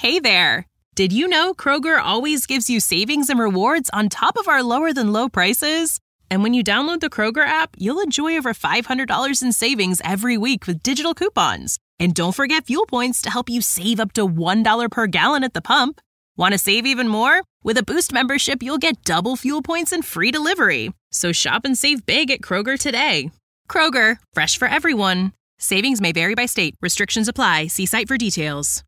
Hey there! Did you know Kroger always gives you savings and rewards on top of our lower-than-low prices? And when you download the Kroger app, you'll enjoy over $500 in savings every week with digital coupons. And don't forget fuel points to help you save up to $1 per gallon at the pump. Want to save even more? With a Boost membership, you'll get double fuel points and free delivery. So shop and save big at Kroger today. Kroger, fresh for everyone. Savings may vary by state. Restrictions apply. See site for details.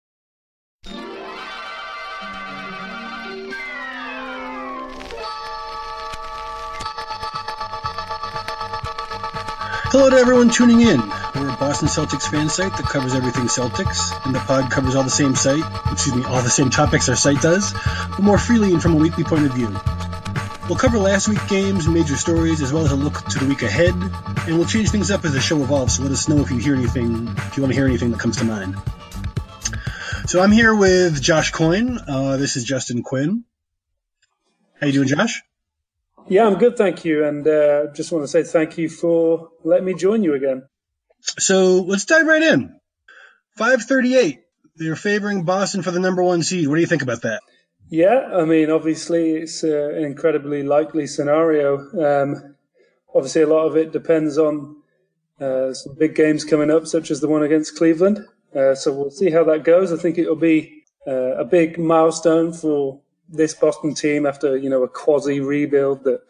Hello to everyone tuning in. We're a Boston Celtics fan site that covers everything Celtics, and the pod covers all the same topics our site does, but more freely and from a weekly point of view. We'll cover last week's games and major stories, as well as a look to the week ahead, and we'll change things up as the show evolves, so let us know if you want to hear anything that comes to mind. So I'm here with Josh Coyne. This is Justin Quinn. How you doing, Josh? Yeah, I'm good, thank you. And just want to say thank you for letting me join you again. So let's dive right in. 538. They're favoring Boston for the number one seed. What do you think about that? Yeah, I mean, obviously it's an incredibly likely scenario. Obviously, a lot of it depends on some big games coming up, such as the one against Cleveland. So we'll see how that goes. I think it'll be a big milestone for this Boston team after, a quasi rebuild that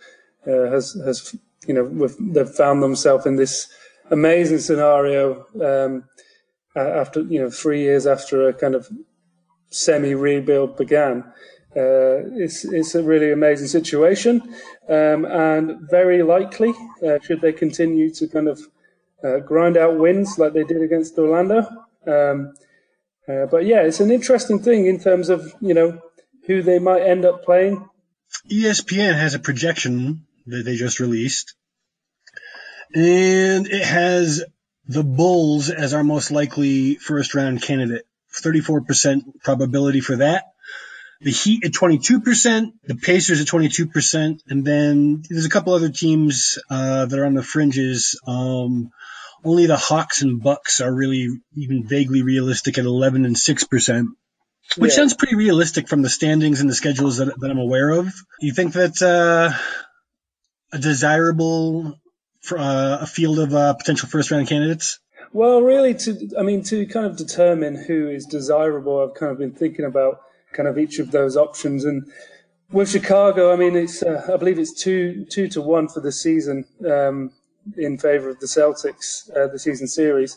they've found themselves in this amazing scenario after 3 years after a kind of semi rebuild began. It's a really amazing situation, and very likely should they continue to kind of grind out wins like they did against Orlando. But yeah, it's an interesting thing in terms of who they might end up playing. ESPN has a projection that they just released, and it has the Bulls as our most likely first-round candidate. 34% probability for that. The Heat at 22%, the Pacers at 22%, and then there's a couple other teams that are on the fringes. Only the Hawks and Bucks are really even vaguely realistic at 11 and 6%. Which sounds pretty realistic from the standings and the schedules that I'm aware of. You think that's a desirable a field of potential first-round candidates? Well, really, to kind of determine who is desirable, I've kind of been thinking about kind of each of those options. And with Chicago, I mean, it's I believe it's 2-1 for the season in favor of the Celtics, the season series.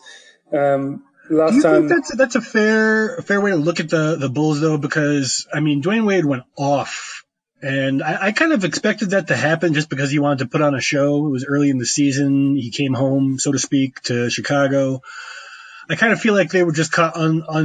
Do you think that's a fair way to look at the Bulls, though? Because, I mean, Dwayne Wade went off, and I kind of expected that to happen just because he wanted to put on a show. It was early in the season. He came home, so to speak, to Chicago. I kind of feel like they were just caught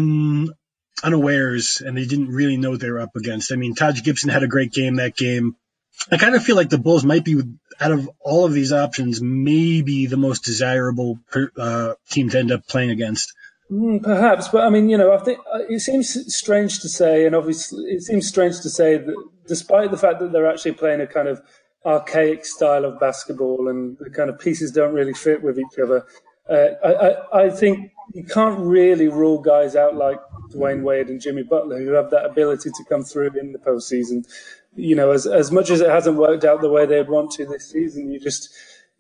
unawares, and they didn't really know what they were up against. I mean, Taj Gibson had a great game that game. I kind of feel like the Bulls might be, out of all of these options, maybe the most desirable team to end up playing against. Perhaps, but I mean, I think it seems strange to say, and obviously it seems strange to say that despite the fact that they're actually playing a kind of archaic style of basketball and the kind of pieces don't really fit with each other, I think you can't really rule guys out like Dwayne Wade and Jimmy Butler who have that ability to come through in the postseason. As much as it hasn't worked out the way they'd want to this season, you just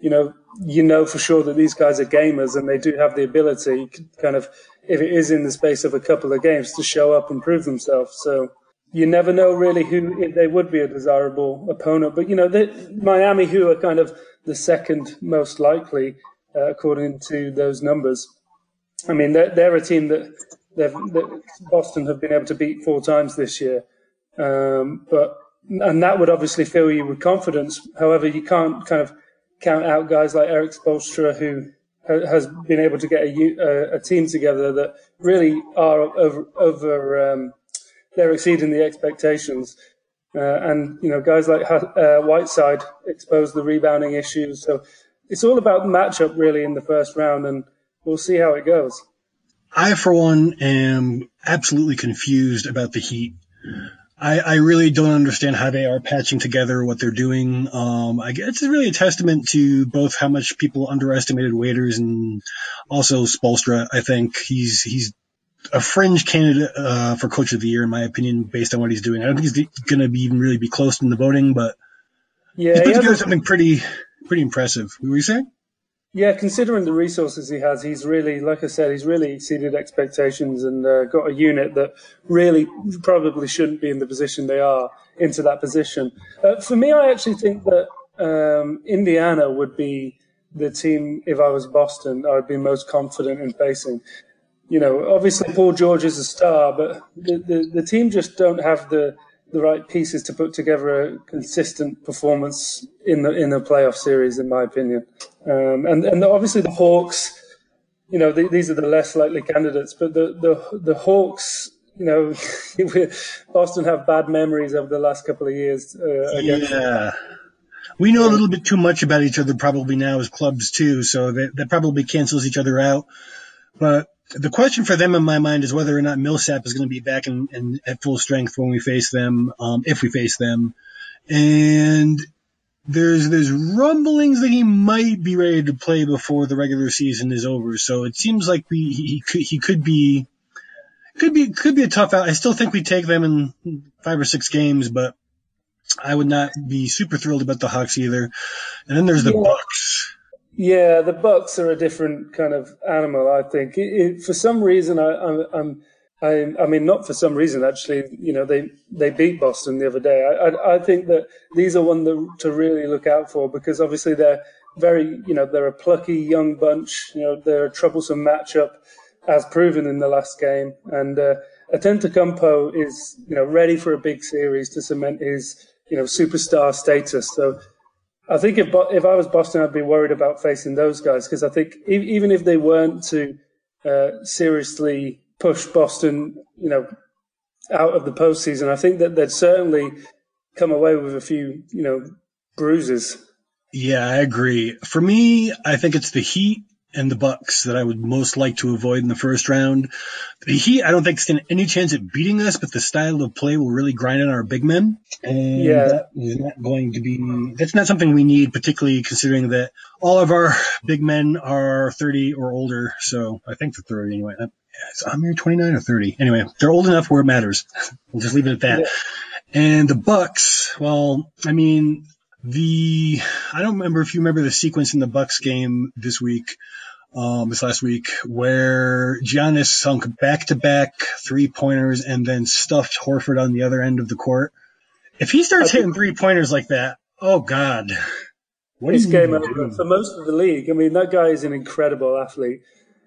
for sure that these guys are gamers and they do have the ability, kind of, if it is in the space of a couple of games, to show up and prove themselves. So you never know really if they would be a desirable opponent. But, Miami, who are kind of the second most likely, according to those numbers. I mean, they're a team that Boston have been able to beat 4 times this year. And that would obviously fill you with confidence. However, you can't kind of count out guys like Eric Spoelstra, who has been able to get a team together that really are over they're exceeding the expectations. And guys like Whiteside exposed the rebounding issues. So it's all about the matchup really in the first round, and we'll see how it goes. I, for one, am absolutely confused about the Heat. I really don't understand how they are patching together what they're doing. I guess it's really a testament to both how much people underestimated Waiters and also Spoelstra. I think he's a fringe candidate for Coach of the Year, in my opinion, based on what he's doing. I don't think he's going to even really be close in the voting, but he's put together something pretty impressive. What were you saying? Yeah, considering the resources he has, he's really, like I said, he's really exceeded expectations and got a unit that really probably shouldn't be in the position they are into that position. For me, I actually think that Indiana would be the team, if I was Boston, I would be most confident in facing. Obviously Paul George is a star, but the team just don't have the right pieces to put together a consistent performance in the playoff series, in my opinion. And obviously the Hawks, these are the less likely candidates, but the Hawks, Boston have bad memories over the last couple of years. Yeah. We know a little bit too much about each other probably now as clubs too, so that probably cancels each other out. But the question for them in my mind is whether or not Millsap is going to be back at full strength when we face them, if we face them. And there's rumblings that he might be ready to play before the regular season is over. So it seems like he could be a tough out. I still think we take them in 5 or 6 games, but I would not be super thrilled about the Hawks either. And then there's the Bucks. Yeah, the Bucks are a different kind of animal, I think. For some reason, I mean, not for some reason, actually, they beat Boston the other day. I think that these are one to really look out for because obviously they're they're a plucky young bunch. They're a troublesome matchup as proven in the last game. And Antetokounmpo is, ready for a big series to cement his, superstar status. So I think if I was Boston, I'd be worried about facing those guys because I think even if they weren't to seriously push Boston, out of the postseason, I think that they'd certainly come away with a few, bruises. Yeah, I agree. For me, I think it's the Heat and the Bucks that I would most like to avoid in the first round. The Heat, I don't think stand any chance at beating us, but the style of play will really grind on our big men. And that is not going to be, that's not something we need, particularly considering that all of our big men are 30 or older. So I think they're 30 anyway. Is Amir 29 or 30? Anyway, they're old enough where it matters. We'll just leave it at that. Yeah. And the Bucks, well, I mean, I don't remember if you remember the sequence in the Bucks game this last week, where Giannis sunk back-to-back 3-pointers and then stuffed Horford on the other end of the court. If he starts hitting 3-pointers like that, oh God, what is game over for most of the league? I mean, that guy is an incredible athlete.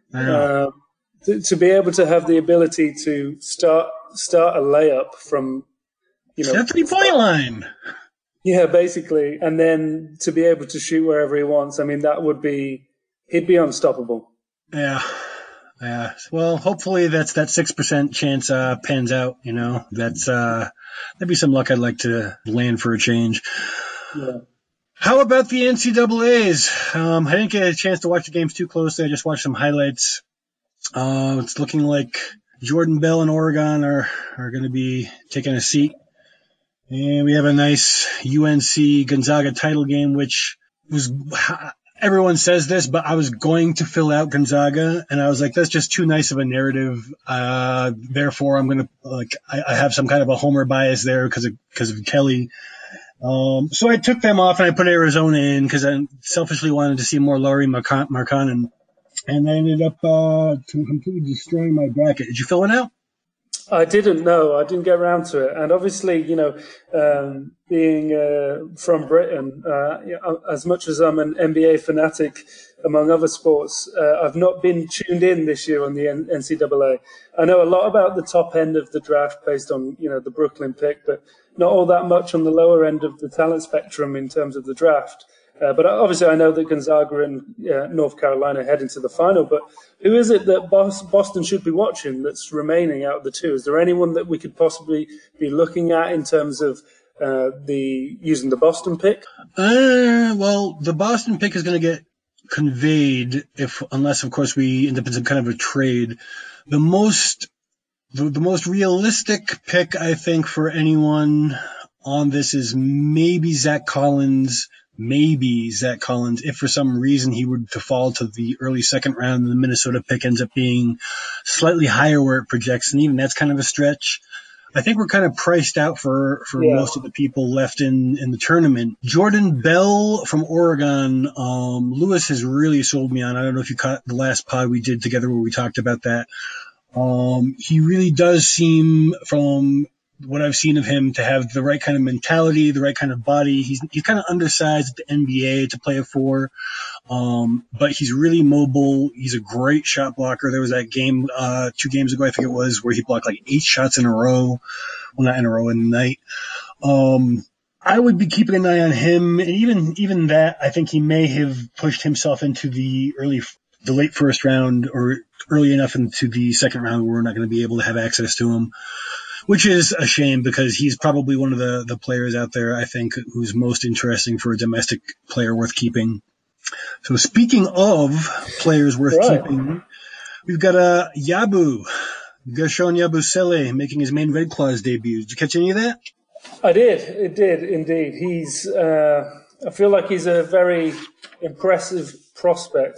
To be able to have the ability to start a layup from, that 3-point line. Yeah, basically. And then to be able to shoot wherever he wants. I mean, he'd be unstoppable. Yeah. Well, hopefully that's that 6% chance pans out, that'd be some luck I'd like to land for a change. Yeah. How about the NCAAs? I didn't get a chance to watch the games too closely. I just watched some highlights. It's looking like Jordan Bell and Oregon are going to be taking a seat. And we have a nice UNC Gonzaga title game, which was, everyone says this, but I was going to fill out Gonzaga, and I was like, that's just too nice of a narrative. Therefore, I'm going to, I have some kind of a homer bias there because of Kelly. So I took them off and I put Arizona in because I selfishly wanted to see more Lauri Markkanen. And I ended up completely destroying my bracket. Did you fill it out? I didn't know. I didn't get around to it. And obviously, being from Britain, as much as I'm an NBA fanatic, among other sports, I've not been tuned in this year on the NCAA. I know a lot about the top end of the draft based on, the Brooklyn pick, but not all that much on the lower end of the talent spectrum in terms of the draft. But obviously I know that Gonzaga and North Carolina head into the final, but who is it that Boston should be watching that's remaining out of the two? Is there anyone that we could possibly be looking at in terms of using the Boston pick? Well, the Boston pick is going to get conveyed unless of course we end up in some kind of a trade. The most realistic pick, I think, for anyone on this is maybe Zach Collins maybe Zach Collins, if for some reason he were to fall to the early second round and the Minnesota pick ends up being slightly higher where it projects, and even that's kind of a stretch. I think we're kind of priced out for most of the people left in the tournament. Jordan Bell from Oregon, Lewis has really sold me on. I don't know if you caught the last pod we did together where we talked about that. He really does seem, from what I've seen of him, to have the right kind of mentality, the right kind of body. He's kind of undersized at the NBA to play a 4, but he's really mobile. He's a great shot blocker. There was that game 2 games ago, I think it was, where he blocked like 8 shots in a row. Well, not in a row, in the night. I would be keeping an eye on him, and even that, I think he may have pushed himself into the late first round, or early enough into the second round where we're not going to be able to have access to him, which is a shame because he's probably one of the players out there, I think, who's most interesting for a domestic player worth keeping. So speaking of players worth keeping, we've got Yabu. Gershon Yabusele making his main Red Claws debut. Did you catch any of that? I did. It did, indeed. I feel like he's a very impressive prospect,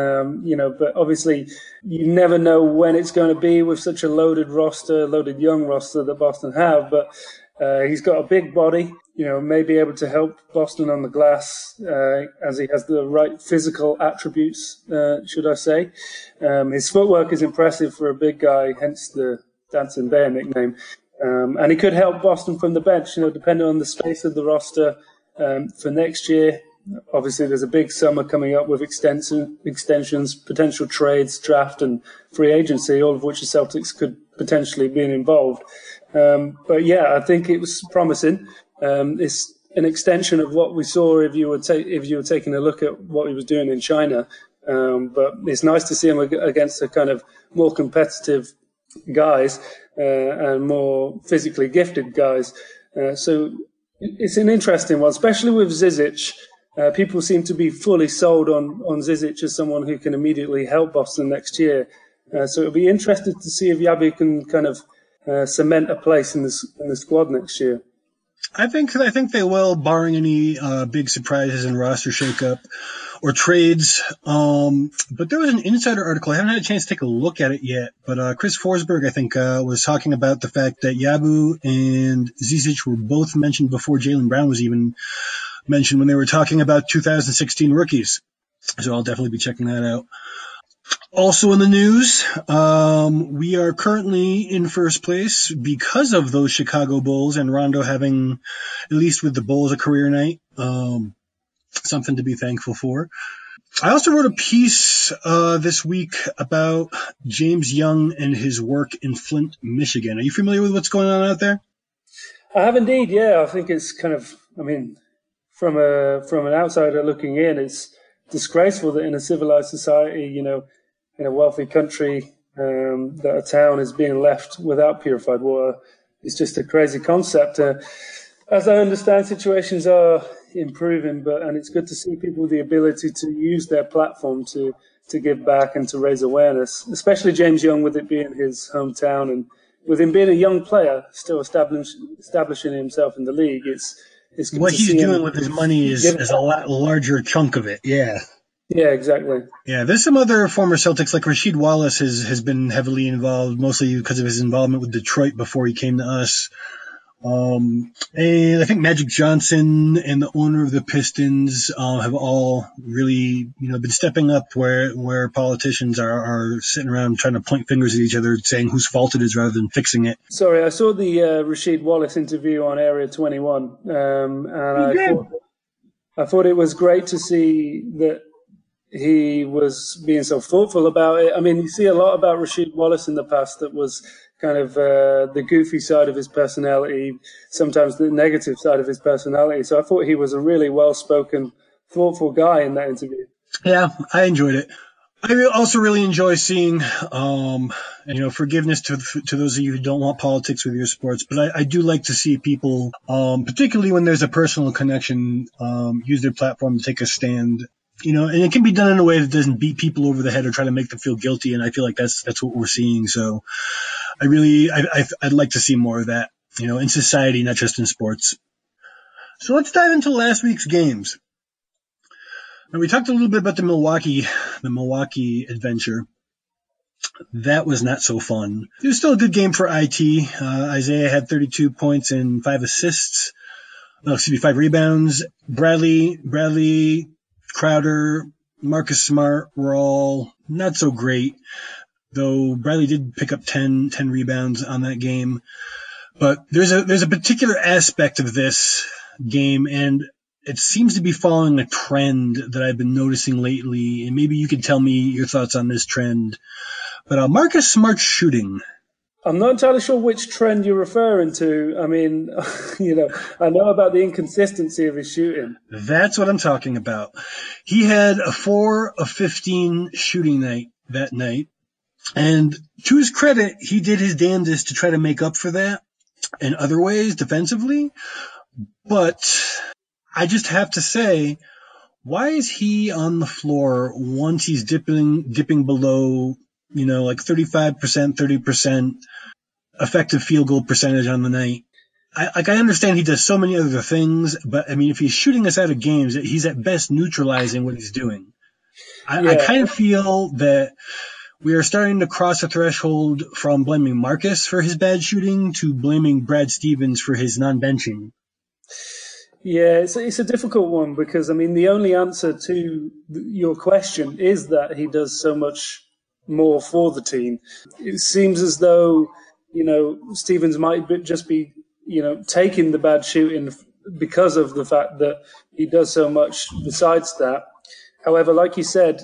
but obviously you never know when it's going to be with such a loaded young roster that Boston have, but he's got a big body, may be able to help Boston on the glass as he has the right physical attributes, should I say. His footwork is impressive for a big guy, hence the Dancing Bear nickname. And he could help Boston from the bench, depending on the space of the roster for next year. Obviously, there's a big summer coming up with extensions, potential trades, draft, and free agency, all of which the Celtics could potentially be involved. But yeah, I think it was promising. It's an extension of what we saw if you were taking a look at what he was doing in China. But it's nice to see him against a kind of more competitive guys and more physically gifted guys. So it's an interesting one, especially with Zizic. People seem to be fully sold on Zizic as someone who can immediately help Boston next year. So it'll be interesting to see if Yabu can kind of cement a place in the squad next year. I think they will, barring any big surprises in roster shakeup or trades. But there was an insider article. I haven't had a chance to take a look at it yet. But Chris Forsberg, I think, was talking about the fact that Yabu and Zizic were both mentioned before Jaylen Brown was even mentioned when they were talking about 2016 rookies. So I'll definitely be checking that out. Also in the news, we are currently in first place because of those Chicago Bulls and Rondo having, at least with the Bulls, a career night. Something to be thankful for. I also wrote a piece this week about James Young and his work in Flint, Michigan. Are you familiar with what's going on out there? I have indeed, yeah. I think it's kind of, from an outsider looking in, it's disgraceful that in a civilized society, in a wealthy country, that a town is being left without purified water. It's just a crazy concept. As I understand, situations are improving, and it's good to see people with the ability to use their platform to give back and to raise awareness, especially James Young, with it being his hometown and with him being a young player, still establishing himself in the league. It's good what to he's see doing with his money is a lot larger chunk of it. Yeah. Yeah, exactly. Yeah, there's some other former Celtics, like Rasheed Wallace has been heavily involved, mostly because of his involvement with Detroit before he came to us. And I think Magic Johnson and the owner of the Pistons have all really, been stepping up where politicians are sitting around trying to point fingers at each other, saying whose fault it is rather than fixing it. Sorry, I saw the Rasheed Wallace interview on Area 21, and I thought it was great to see that he was being so thoughtful about it. You see a lot about Rasheed Wallace in the past that was kind of the goofy side of his personality, sometimes the negative side of his personality. So I thought he was a really well-spoken, thoughtful guy in that interview. Yeah, I enjoyed it. I also really enjoy seeing, forgiveness to those of you who don't want politics with your sports. But I do like to see people, particularly when there's a personal connection, use their platform to take a stand. And it can be done in a way that doesn't beat people over the head or try to make them feel guilty. And I feel like that's what we're seeing. So I'd like to see more of that, in society, not just in sports. So let's dive into last week's games. Now, we talked a little bit about the Milwaukee adventure. That was not so fun. It was still a good game for IT. Isaiah had 32 points and 5 assists. 5 rebounds. Bradley, Crowder, Marcus Smart were all not so great, though Bradley did pick up 10 rebounds on that game. But there's a particular aspect of this game, and it seems to be following a trend that I've been noticing lately, and maybe you could tell me your thoughts on this trend. But Marcus Smart's shooting. I'm not entirely sure which trend you're referring to. I mean, I know about the inconsistency of his shooting. That's what I'm talking about. He had a 4 of 15 shooting night that night. And to his credit, he did his damnedest to try to make up for that in other ways defensively. But I just have to say, why is he on the floor once he's dipping below, 35%, 30% effective field goal percentage on the night? I understand he does so many other things, but I mean, if he's shooting us out of games, he's at best neutralizing what he's doing. I kind of feel that we are starting to cross a threshold from blaming Marcus for his bad shooting to blaming Brad Stevens for his non-benching. Yeah, it's a difficult one because, I mean, the only answer to your question is that he does so much more for the team. It seems as though, Stevens might just be, taking the bad shooting because of the fact that he does so much besides that. However, like you said,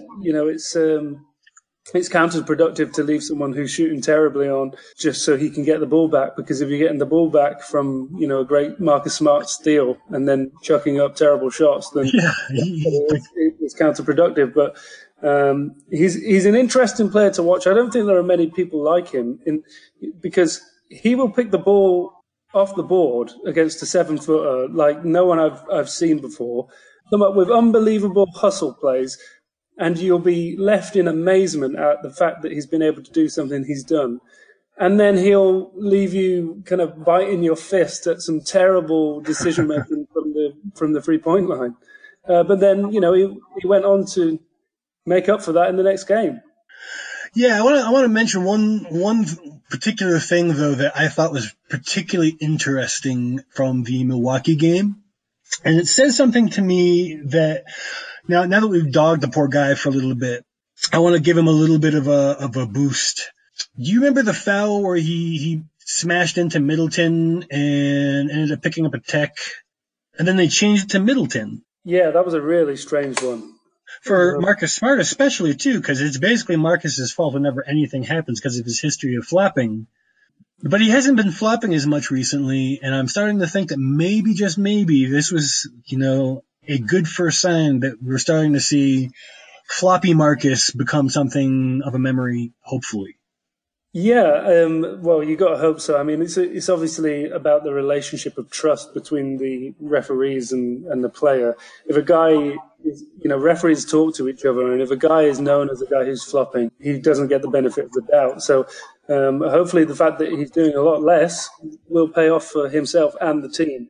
it's counterproductive to leave someone who's shooting terribly on just so he can get the ball back, because if you're getting the ball back from, a great Marcus Smart steal and then chucking up terrible shots, then it's counterproductive. But he's an interesting player to watch. I don't think there are many people like him because he will pick the ball off the board against a 7-footer like no one I've seen before, come up with unbelievable hustle plays, and you'll be left in amazement at the fact that he's been able to do something he's done. And then he'll leave you kind of biting your fist at some terrible decision-making from the three-point line. But then, he went on to make up for that in the next game. Yeah, I want to mention one particular thing, though, that I thought was particularly interesting from the Milwaukee game. And it says something to me that now that we've dogged the poor guy for a little bit, I want to give him a little bit of a boost. Do you remember the foul where he smashed into Middleton and ended up picking up a tech, and then they changed it to Middleton? Yeah, that was a really strange one. For Marcus Smart especially, too, because it's basically Marcus's fault whenever anything happens because of his history of flopping. But he hasn't been flopping as much recently, and I'm starting to think that maybe, just maybe, this was, a good first sign that we're starting to see floppy Marcus become something of a memory, hopefully. Yeah, well, you got to hope so. I mean, it's obviously about the relationship of trust between the referees and the player. If a guy referees talk to each other, and if a guy is known as a guy who's flopping, he doesn't get the benefit of the doubt. So hopefully the fact that he's doing a lot less will pay off for himself and the team.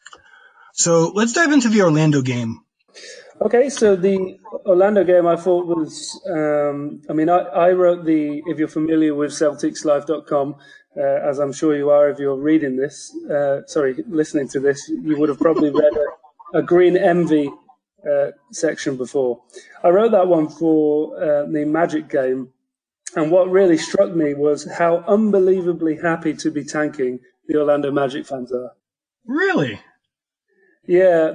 So let's dive into the Orlando game. Okay, so the Orlando game I thought was, I wrote if you're familiar with CelticsLife.com, as I'm sure you are if you're reading this, listening to this, you would have probably read a Green Envy section before. I wrote that one for the Magic game, and what really struck me was how unbelievably happy to be tanking the Orlando Magic fans are. Really? Yeah,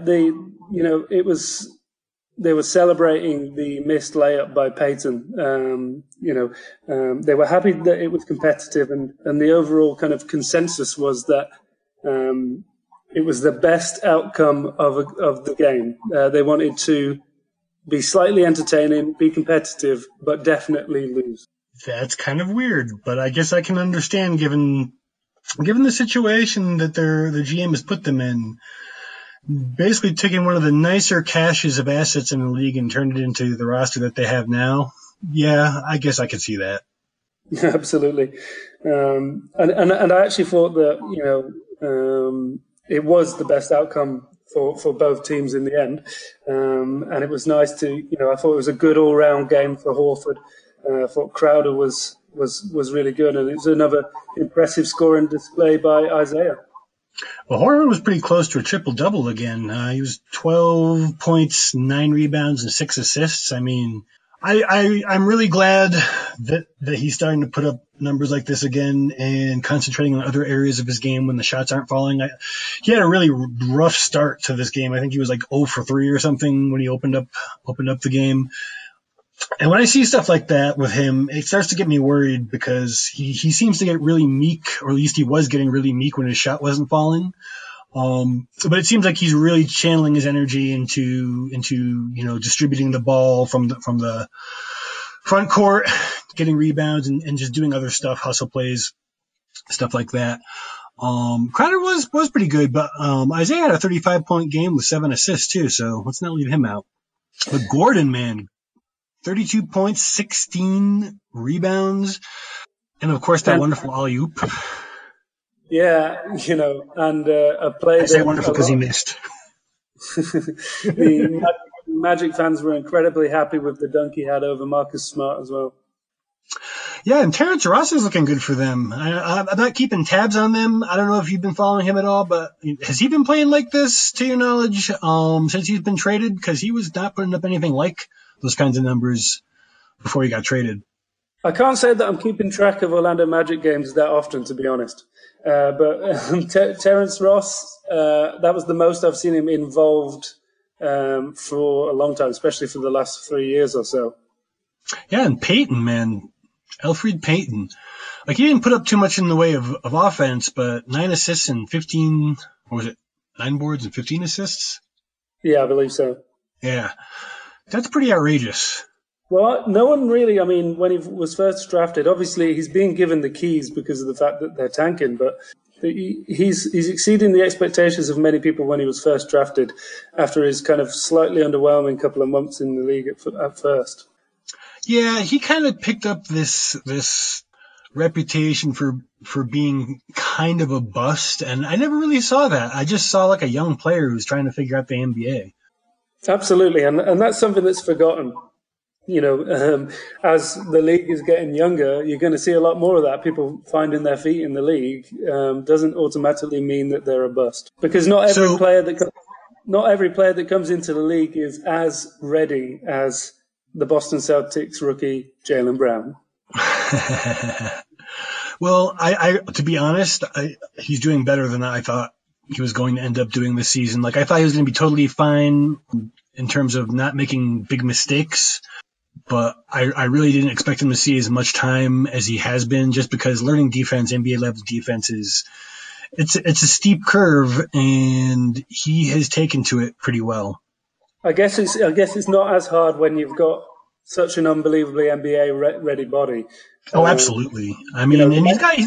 they were celebrating the missed layup by Peyton. They were happy that it was competitive, and the overall kind of consensus was that it was the best outcome of the game. They wanted to be slightly entertaining, be competitive, but definitely lose. That's kind of weird, but I guess I can understand given the situation that the GM has put them in. Basically taking one of the nicer caches of assets in the league and turned it into the roster that they have now. Yeah, I guess I could see that. Absolutely. And I actually thought that, it was the best outcome for both teams in the end. And it was nice to, I thought it was a good all-round game for Horford. I thought Crowder was really good, and it was another impressive scoring display by Isaiah. Well, Horford was pretty close to a triple-double again. He was 12 points, 9 rebounds, and 6 assists. I mean, I'm really glad that he's starting to put up numbers like this again and concentrating on other areas of his game when the shots aren't falling. He had a really rough start to this game. I think he was like 0 for 3 or something when he opened up the game. And when I see stuff like that with him, it starts to get me worried because he seems to get really meek, or at least he was getting really meek when his shot wasn't falling. But it seems like he's really channeling his energy into distributing the ball from the front court, getting rebounds and just doing other stuff, hustle plays, stuff like that. Crowder was pretty good, but Isaiah had a 35-point game with 7 assists too, so let's not leave him out. But Gordon, man, 32 points, 16 rebounds, and of course that wonderful alley-oop. Yeah, and a play. I say wonderful because he missed. The Magic fans were incredibly happy with the dunk he had over Marcus Smart as well. Yeah, and Terrence Ross is looking good for them. I'm not keeping tabs on them. I don't know if you've been following him at all, but has he been playing like this, to your knowledge, since he's been traded? Because he was not putting up anything like those kinds of numbers before he got traded. I can't say that I'm keeping track of Orlando Magic games that often, to be honest. But Terrence Ross, that was the most I've seen him involved for a long time, especially for the last 3 years or so. Yeah, and Payton, man. Elfrid Payton. Like, he didn't put up too much in the way of offense, but 9 assists and 15, 9 boards and 15 assists? Yeah, I believe so. Yeah. That's pretty outrageous. Well, no one really, when he was first drafted, obviously he's being given the keys because of the fact that they're tanking, but he's exceeding the expectations of many people when he was first drafted after his kind of slightly underwhelming couple of months in the league at first. Yeah, he kind of picked up this reputation for being kind of a bust, and I never really saw that. I just saw like a young player who's trying to figure out the NBA. Absolutely, and that's something that's forgotten. As the league is getting younger, you're going to see a lot more of that. People finding their feet in the league doesn't automatically mean that they're a bust, because not every player that comes into the league is as ready as the Boston Celtics rookie Jaylen Brown. Well, I to be honest, he's doing better than I thought he was going to end up doing this season. Like, I thought he was going to be totally fine in terms of not making big mistakes. But I really didn't expect him to see as much time as he has been, just because learning defense, NBA level defense, it's a steep curve, and he has taken to it pretty well. I guess it's not as hard when you've got such an unbelievably NBA ready body. Oh, absolutely. And he's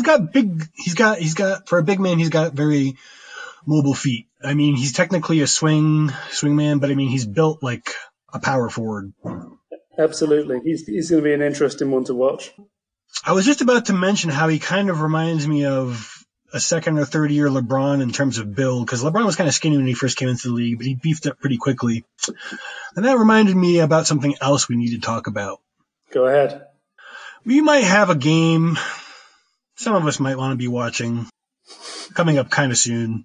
got for a big man, he's got very mobile feet. He's technically a swing man, but he's built like a power forward. Absolutely. He's going to be an interesting one to watch. I was just about to mention how he kind of reminds me of a second or third year LeBron in terms of build, because LeBron was kind of skinny when he first came into the league, but he beefed up pretty quickly. And that reminded me about something else we need to talk about. Go ahead. We might have a game some of us might want to be watching coming up kind of soon.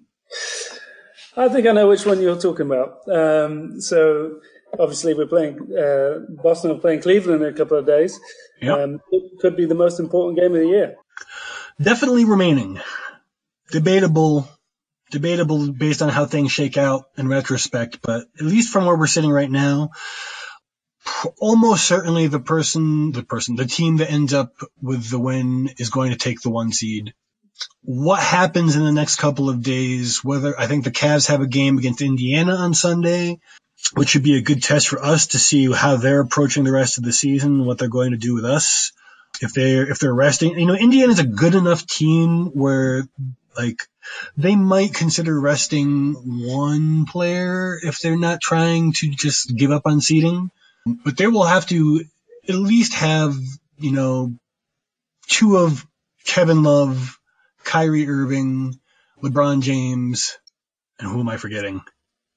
I think I know which one you're talking about. So obviously we're playing Boston are playing Cleveland in a couple of days. Yep. It could be the most important game of the year. Definitely remaining. Debatable based on how things shake out in retrospect, but at least from where we're sitting right now, almost certainly the team that ends up with the win is going to take the 1 seed. What happens in the next couple of days, I think the Cavs have a game against Indiana on Sunday, which should be a good test for us to see how they're approaching the rest of the season, what they're going to do with us. If they're resting, Indiana's a good enough team where they might consider resting one player if they're not trying to just give up on seeding. But they will have to at least have, 2 of Kevin Love, Kyrie Irving, LeBron James, and who am I forgetting?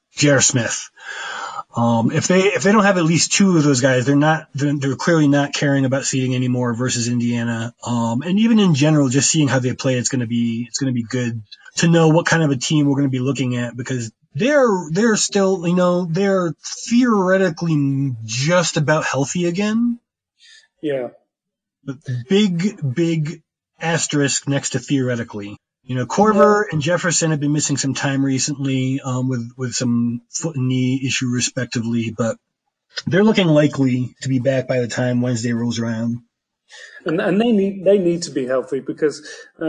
J.R. Smith. If they don't have at least two of those guys, they're clearly not caring about seeding anymore versus Indiana. And even in general, just seeing how they play, it's going to be good to know what kind of a team we're going to be looking at, because they're still, they're theoretically just about healthy again. Yeah. But big asterisk next to theoretically. Korver and Jefferson have been missing some time recently, with some foot and knee issue respectively, but they're looking likely to be back by the time Wednesday rolls around. And they need to be healthy, because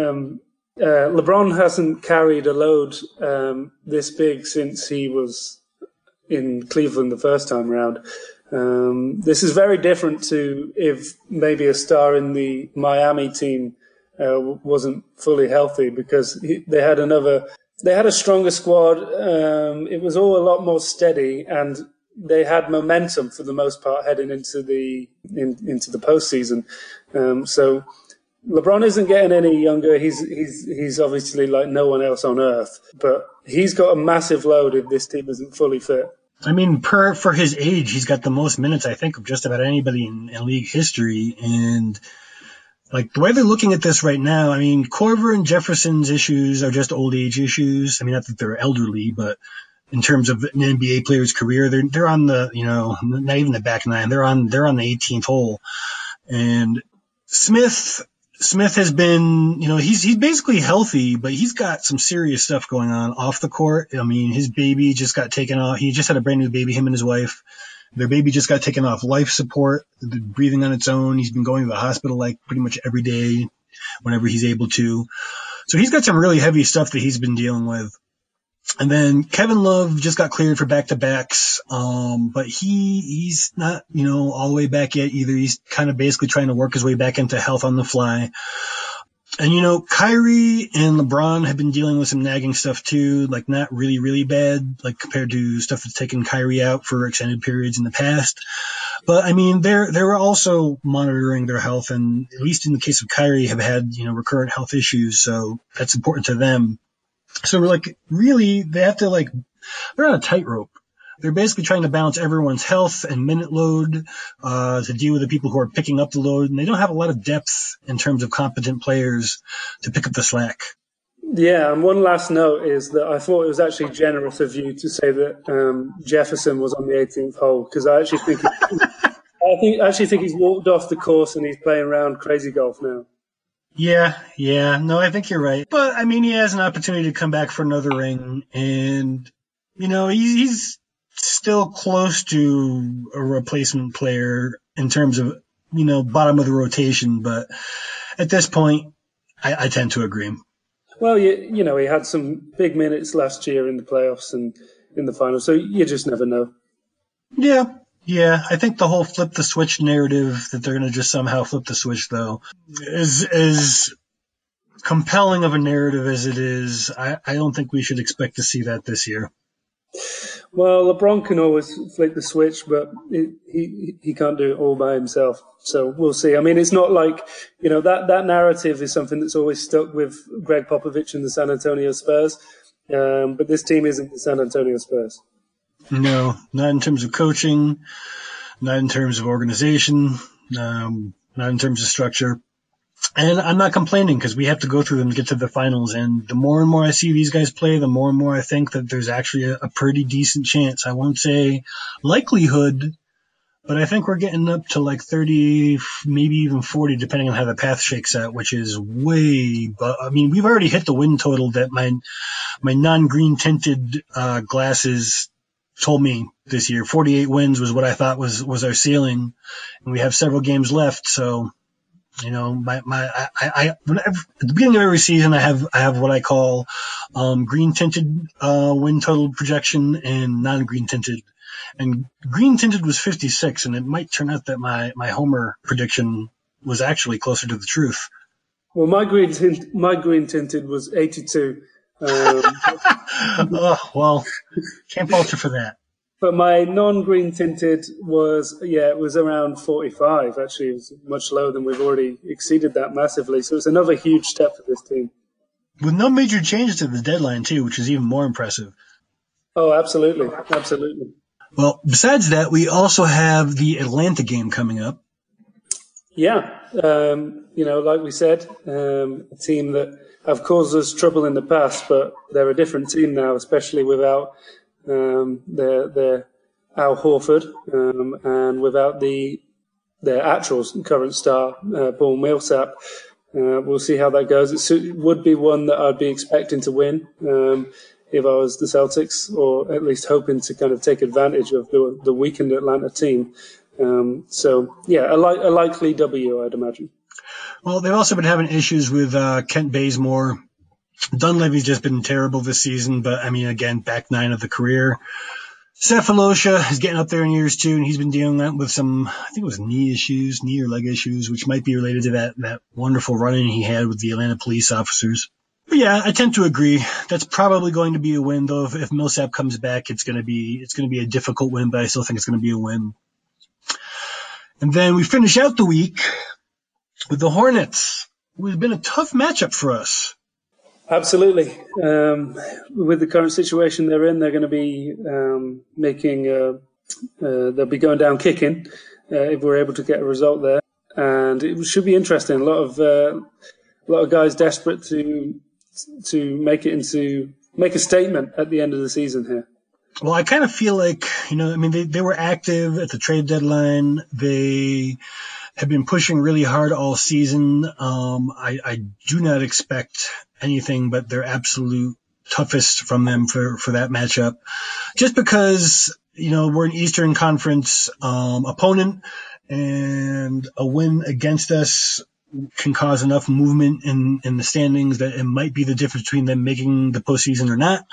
LeBron hasn't carried a load this big since he was in Cleveland the first time around. This is very different to if maybe a star in the Miami team wasn't fully healthy, because they had a stronger squad. It was all a lot more steady, and they had momentum for the most part heading into the postseason. So LeBron isn't getting any younger. He's obviously like no one else on earth, but he's got a massive load if this team isn't fully fit. I mean, for his age, he's got the most minutes, I think, of just about anybody in league history. And like the way they're looking at this right now, I mean, Korver and Jefferson's issues are just old age issues. I mean, not that they're elderly, but in terms of an NBA player's career, they're on the, not even the back nine. They're on the 18th hole. And Smith has been, he's basically healthy, but he's got some serious stuff going on off the court. I mean, his baby just got taken off. He just had a brand new baby, him and his wife. Their baby just got taken off life support, breathing on its own. He's been going to the hospital like pretty much every day whenever he's able to. So he's got some really heavy stuff that he's been dealing with. And then Kevin Love just got cleared for back-to-backs, but he's not, all the way back yet either. He's kind of basically trying to work his way back into health on the fly. And, Kyrie and LeBron have been dealing with some nagging stuff too, like not really, really bad, like compared to stuff that's taken Kyrie out for extended periods in the past. But I mean, they're also monitoring their health, and at least in the case of Kyrie, have had, recurrent health issues. So that's important to them. So really, they have to they're on a tightrope. They're basically trying to balance everyone's health and minute load, to deal with the people who are picking up the load. And they don't have a lot of depth in terms of competent players to pick up the slack. Yeah. And one last note is that I thought it was actually generous of you to say that, Jefferson was on the 18th hole, because I actually think he's walked off the course and he's playing around crazy golf now. Yeah. No, I think you're right. But I mean, he has an opportunity to come back for another ring, and, he's still close to a replacement player in terms of, bottom of the rotation. But at this point, I tend to agree. Well, he had some big minutes last year in the playoffs and in the finals, so you just never know. Yeah, I think the whole flip the switch narrative that they're going to just somehow flip the switch, though, is as compelling of a narrative as it is. I don't think we should expect to see that this year. Well, LeBron can always flip the switch, but he can't do it all by himself. So we'll see. I mean, it's not like, that narrative is something that's always stuck with Greg Popovich and the San Antonio Spurs. But this team isn't the San Antonio Spurs. No, not in terms of coaching, not in terms of organization, not in terms of structure. And I'm not complaining, because we have to go through them to get to the finals. And the more and more I see these guys play, the more and more I think that there's actually a pretty decent chance. I won't say likelihood, but I think we're getting up to 30, maybe even 40, depending on how the path shakes out, which is way, but I mean, we've already hit the win total that my non-green tinted, glasses told me this year. 48 wins was what I thought was our ceiling, and we have several games left. So, I at the beginning of every season, I have what I call, green tinted, win total projection and non-green tinted. And green tinted was 56, and it might turn out that my homer prediction was actually closer to the truth. Well, my green tinted was 82. Oh, well, can't falter for that. But my non-green tinted was, it was around 45. Actually, it was much lower than we've already exceeded that massively. So it's another huge step for this team. With no major changes to the deadline, too, which is even more impressive. Oh, absolutely. Absolutely. Well, besides that, we also have the Atlanta game coming up. Yeah. Like we said, a team that have caused us trouble in the past, but they're a different team now, especially without their Al Horford and without their actual current star, Paul Millsap. We'll see how that goes. It would be one that I'd be expecting to win if I was the Celtics, or at least hoping to kind of take advantage of the weakened Atlanta team. A likely W, I'd imagine. Well, they've also been having issues with Kent Bazemore. Dunleavy's just been terrible this season, but I mean, again, back 9 of the career. Cephalosha is getting up there in years too, and he's been dealing with some, I think it was knee or leg issues, which might be related to that wonderful run-in he had with the Atlanta police officers. But yeah, I tend to agree. That's probably going to be a win, though. If Millsap comes back, it's going to be a difficult win, but I still think it's going to be a win. And then we finish out the week with the Hornets, who has been a tough matchup for us. Absolutely. With the current situation they're in, they're going to be they'll be going down kicking if we're able to get a result there, and it should be interesting. A lot of guys desperate to make a statement at the end of the season here. Well, I kind of feel like, they were active at the trade deadline. They have been pushing really hard all season. I do not expect anything but their absolute toughest from them for that matchup, just because, we're an Eastern Conference opponent, and a win against us can cause enough movement in the standings that it might be the difference between them making the postseason or not.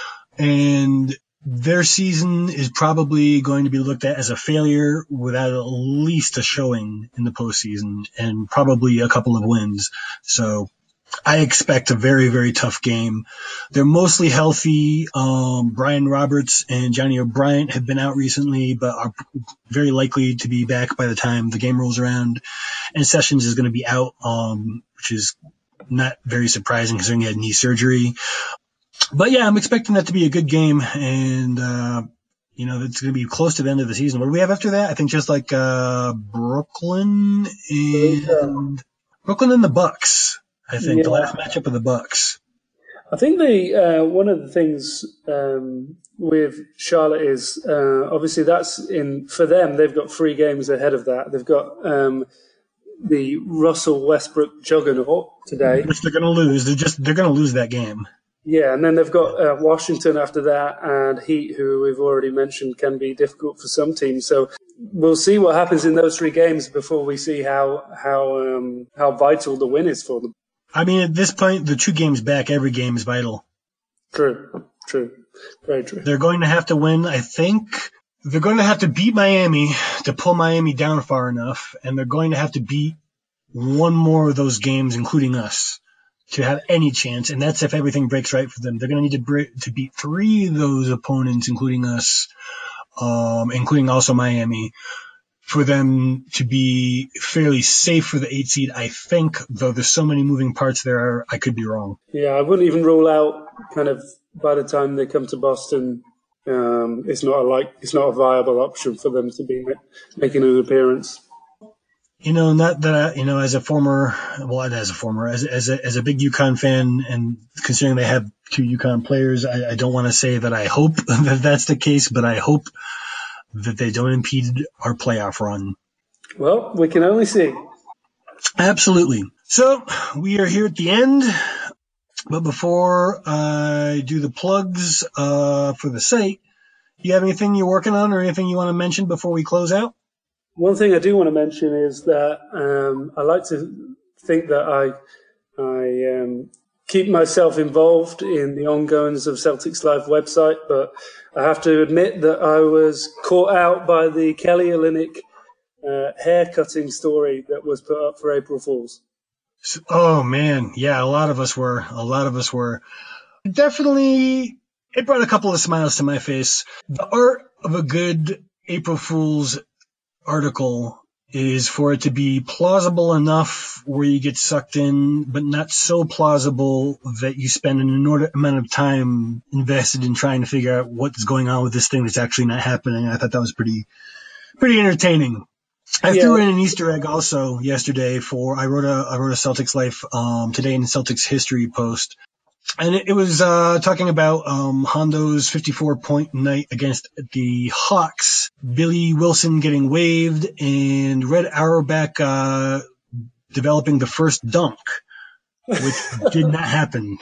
And their season is probably going to be looked at as a failure without at least a showing in the postseason and probably a couple of wins. So I expect a very, very tough game. They're mostly healthy. Brian Roberts and Johnny O'Bryant have been out recently, but are very likely to be back by the time the game rolls around. And Sessions is going to be out, which is not very surprising considering he had knee surgery. But yeah, I'm expecting that to be a good game, and it's going to be close to the end of the season. What do we have after that? I think just like Brooklyn and the Bucks. I think the last matchup of the Bucks. I think one of the things with Charlotte is obviously that's for them. They've got 3 games ahead of that. They've got the Russell Westbrook juggernaut today, which they're going to lose. They're going to lose that game. Yeah, and then they've got Washington after that, and Heat, who we've already mentioned can be difficult for some teams. So we'll see what happens in those 3 games before we see how vital the win is for them. I mean, at this point, the 2 games back, every game is vital. True, very true. They're going to have to win. I think they're going to have to beat Miami to pull Miami down far enough, and they're going to have to beat one more of those games, including us, to have any chance, and that's if everything breaks right for them. They're going to need to beat 3 of those opponents, including us, including also Miami, for them to be fairly safe for the 8 seed, I think, though there's so many moving parts there, I could be wrong. Yeah, I wouldn't even rule out kind of by the time they come to Boston, it's not a viable option for them to be making an appearance. Not that as a big UConn fan, and considering they have 2 UConn players, I don't want to say that I hope that that's the case, but I hope that they don't impede our playoff run. Well, we can only see. Absolutely. So we are here at the end, but before I do the plugs for the site, do you have anything you're working on or anything you want to mention before we close out? One thing I do want to mention is that I like to think that I keep myself involved in the ongoings of Celtics Live website, but I have to admit that I was caught out by the Kelly Olynyk haircutting story that was put up for April Fools. Oh man, yeah, a lot of us were. Definitely, it brought a couple of smiles to my face. The art of a good April Fool's article is for it to be plausible enough where you get sucked in, but not so plausible that you spend an inordinate amount of time invested in trying to figure out what's going on with this thing that's actually not happening. I thought that was pretty entertaining. I threw in an Easter egg also yesterday I wrote a Celtics Life today in the Celtics history post. And it was talking about Hondo's 54-point night against the Hawks, Billy Wilson getting waived, and Red Auerbach developing the first dunk, which did not happen.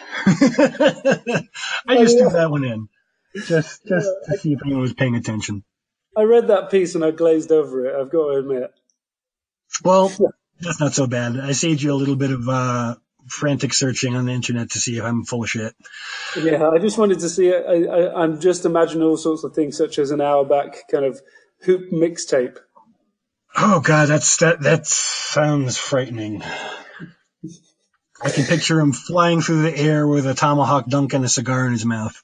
I just threw that one in, just to see if anyone was paying attention. I read that piece and I glazed over it, I've got to admit. Well, that's not so bad. I saved you a little bit of frantic searching on the internet to see if I'm full of shit. Yeah, I just wanted to see it. I'm just imagining all sorts of things, such as an Auerbach kind of hoop mixtape. Oh God, that sounds frightening. I can picture him flying through the air with a tomahawk dunk and a cigar in his mouth.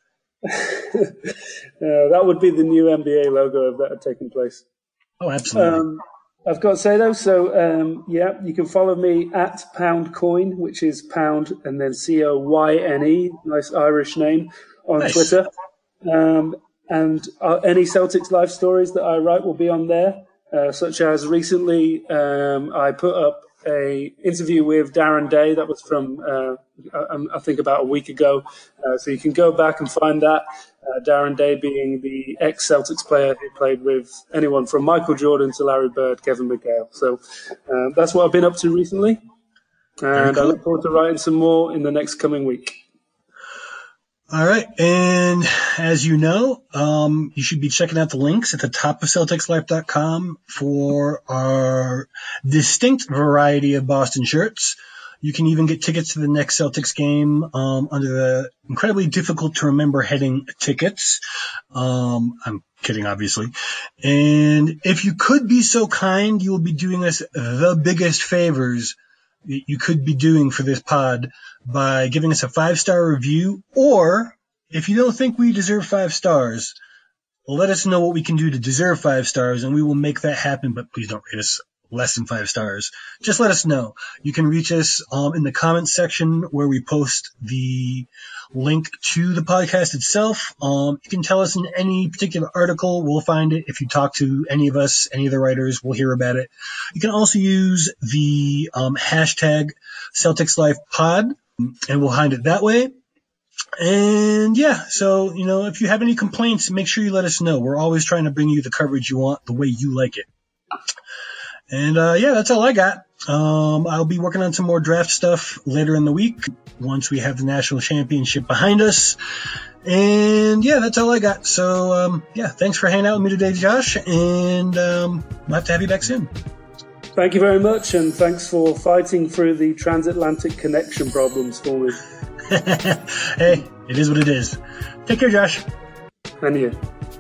That would be the new NBA logo if that had taken place. Oh, absolutely. I've got to say, though, so, you can follow me at PoundCoin, which is pound and then COYNE, nice Irish name, on Twitter. And any Celtics life stories that I write will be on there, such as recently I put up a interview with Darren Day. That was from, I think, about a week ago. So you can go back and find that. Darren Day being the ex-Celtics player who played with anyone from Michael Jordan to Larry Bird, Kevin McHale. So that's what I've been up to recently. And I look forward to writing some more in the next coming week. All right. And as you know, you should be checking out the links at the top of CelticsLife.com for our distinct variety of Boston shirts. You can even get tickets to the next Celtics game under the incredibly difficult to remember heading tickets. I'm kidding, obviously. And if you could be so kind, you will be doing us the biggest favors that you could be doing for this pod by giving us a 5-star review, or if you don't think we deserve 5 stars, let us know what we can do to deserve 5 stars and we will make that happen, but please don't rate us less than 5 stars. Just let us know. You can reach us in the comments section where we post the link to the podcast itself. You can tell us in any particular article. We'll find it. If you talk to any of us, any of the writers, we'll hear about it. You can also use the hashtag CelticsLifePod, and we'll find it that way. And so, if you have any complaints, make sure you let us know. We're always trying to bring you the coverage you want, the way you like it. And that's all I got. I'll be working on some more draft stuff later in the week once we have the national championship behind us. And that's all I got. So thanks for hanging out with me today, Josh. And we'll have to have you back soon. Thank you very much, and thanks for fighting through the transatlantic connection problems for me. Hey, it is what it is. Take care, Josh. And you.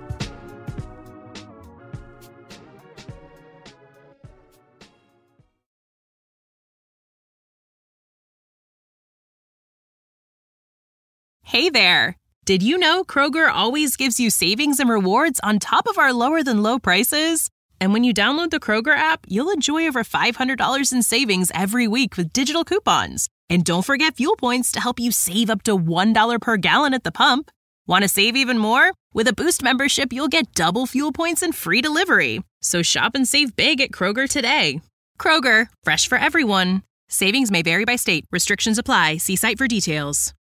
Hey there! Did you know Kroger always gives you savings and rewards on top of our lower-than-low prices? And when you download the Kroger app, you'll enjoy over $500 in savings every week with digital coupons. And don't forget fuel points to help you save up to $1 per gallon at the pump. Want to save even more? With a Boost membership, you'll get double fuel points and free delivery. So shop and save big at Kroger today. Kroger, fresh for everyone. Savings may vary by state. Restrictions apply. See site for details.